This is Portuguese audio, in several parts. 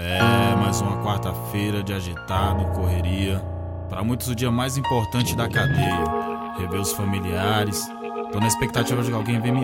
Mais uma quarta-feira de agitado, correria. Para muitos o dia mais importante da cadeia. Rever os familiares, tô na expectativa de que alguém venha me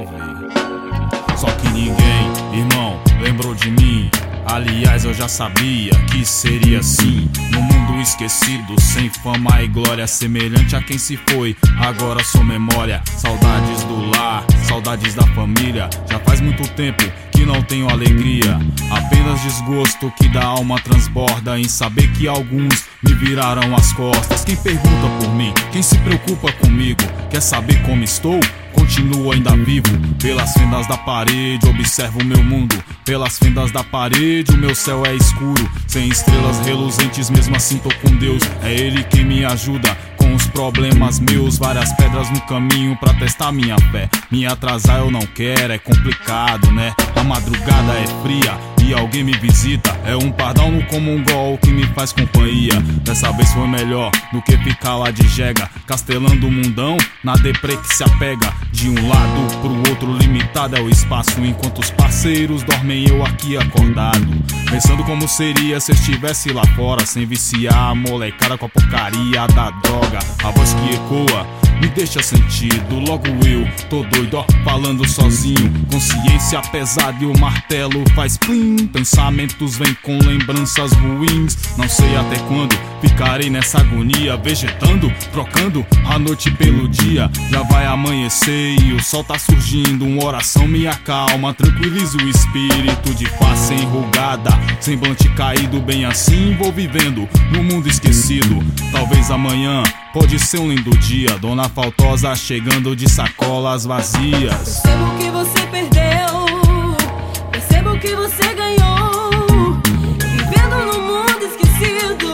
ver. Só que ninguém, irmão, lembrou de mim. Aliás, eu já sabia que seria assim. No mundo esquecido, sem fama e glória, semelhante a quem se foi, agora sou memória. Saudades do lar, saudades da família. Já faz muito tempo que não tenho alegria, apenas desgosto que da alma transborda em saber que alguns me viraram as costas. Quem pergunta por mim, quem se preocupa comigo, quer saber como estou? Continuo ainda vivo. Pelas fendas da parede observo o meu mundo. Pelas fendas da parede o meu céu é escuro, sem estrelas reluzentes, mesmo assim tô com Deus. É Ele quem me ajuda com os problemas meus. Várias pedras no caminho pra testar minha fé. Me atrasar eu não quero, é complicado, né? A madrugada é fria e alguém me visita. É um pardal no Comongol que me faz companhia. Dessa vez foi melhor do que ficar lá de jega, castelando o mundão na deprê que se apega. De um lado pro outro limitado é o espaço, enquanto os parceiros dormem eu aqui acordado, pensando como seria se eu estivesse lá fora, sem viciar a molecada com a porcaria da droga. A voz que ecoa me deixa sentido, logo eu tô doido, ó, falando sozinho. Consciência pesada e o martelo faz plim. Pensamentos vêm com lembranças ruins. Não sei até quando ficarei nessa agonia, vegetando, trocando a noite pelo dia. Já vai amanhecer e o sol tá surgindo. Uma oração me acalma, tranquiliza o espírito. De face enrugada, semblante caído, bem assim vou vivendo no mundo esquecido. Talvez amanhã pode ser um lindo dia, Dona Faltosa chegando de sacolas vazias. Percebo que você perdeu, percebo que você ganhou, vivendo no mundo esquecido.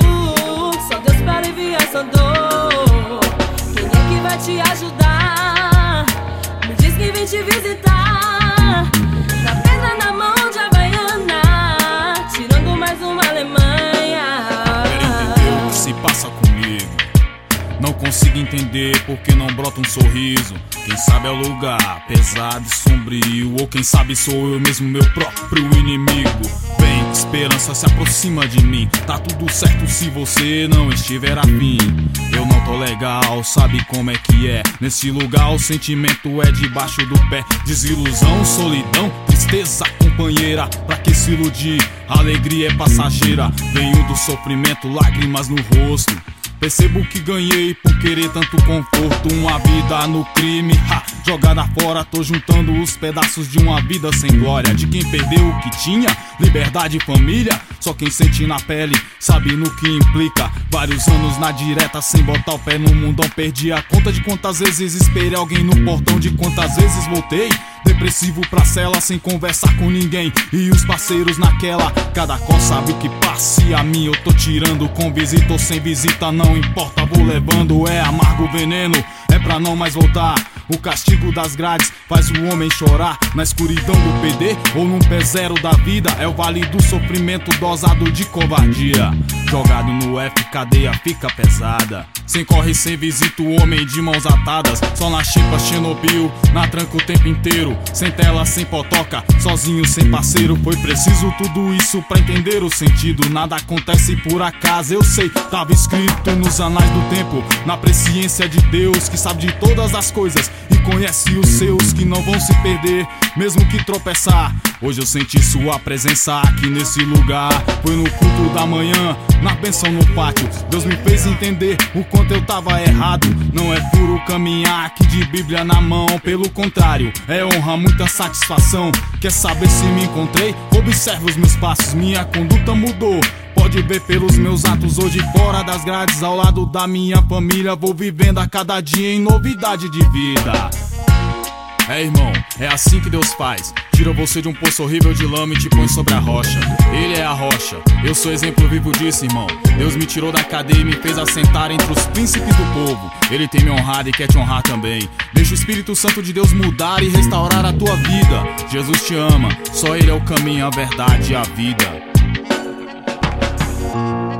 Só Deus pra aliviar essa dor. Quem é que vai te ajudar? Me diz que vem te visitar. Na pedra na mão de Havaiana, tirando mais uma Alemanha. Quero entender o que se passa comigo. Não consigo entender porque não brota um sorriso. Quem sabe é o lugar pesado e sombrio, ou quem sabe sou eu mesmo, meu próprio inimigo. Bem, esperança se aproxima de mim. Tá tudo certo se você não estiver afim. Eu não tô legal, sabe como é que é? Nesse lugar o sentimento é debaixo do pé. Desilusão, solidão, tristeza companheira. Pra que se iludir? A alegria é passageira. Venho do sofrimento, lágrimas no rosto. Percebo que ganhei por querer tanto conforto. Uma vida no crime, jogada fora. Tô juntando os pedaços de uma vida sem glória. De quem perdeu o que tinha, liberdade e família. Só quem sente na pele sabe no que implica. Vários anos na direta sem botar o pé no mundão. Perdi a conta de quantas vezes esperei alguém no portão, de quantas vezes voltei depressivo pra cela sem conversar com ninguém. E os parceiros naquela, cada qual sabe o que passa. E a mim eu tô tirando, com visita ou sem visita, não importa, vou levando. É amargo veneno, é pra não mais voltar. O castigo das grades faz o homem chorar. Na escuridão do PD ou num pé zero da vida, é o vale do sofrimento dosado de covardia. Jogado no F, cadeia fica pesada. Sem corre, sem visita, o homem de mãos atadas. Só na chipa Chernobyl, na tranca o tempo inteiro. Sem tela, sem potoca, sozinho, sem parceiro. Foi preciso tudo isso pra entender o sentido. Nada acontece por acaso, eu sei, tava escrito nos anais do tempo. Na presciência de Deus, que sabe de todas as coisas e conhece os seus que não vão se perder, mesmo que tropeçar. Hoje eu senti sua presença aqui nesse lugar. Foi no culto da manhã, na bênção no pátio. Deus me fez entender o quanto eu tava errado. Não é puro caminhar aqui de Bíblia na mão, pelo contrário, é honra, muita satisfação. Quer saber se me encontrei? Observa os meus passos, minha conduta mudou. Pode ver pelos meus atos hoje fora das grades, ao lado da minha família. Vou vivendo a cada dia em novidade de vida. Irmão, é assim que Deus faz. Tira você de um poço horrível de lama e te põe sobre a rocha. Ele é a rocha, eu sou exemplo vivo disso, irmão. Deus me tirou da cadeia e me fez assentar entre os príncipes do povo. Ele tem me honrado e quer te honrar também. Deixa o Espírito Santo de Deus mudar e restaurar a tua vida. Jesus te ama, só Ele é o caminho, a verdade e a vida.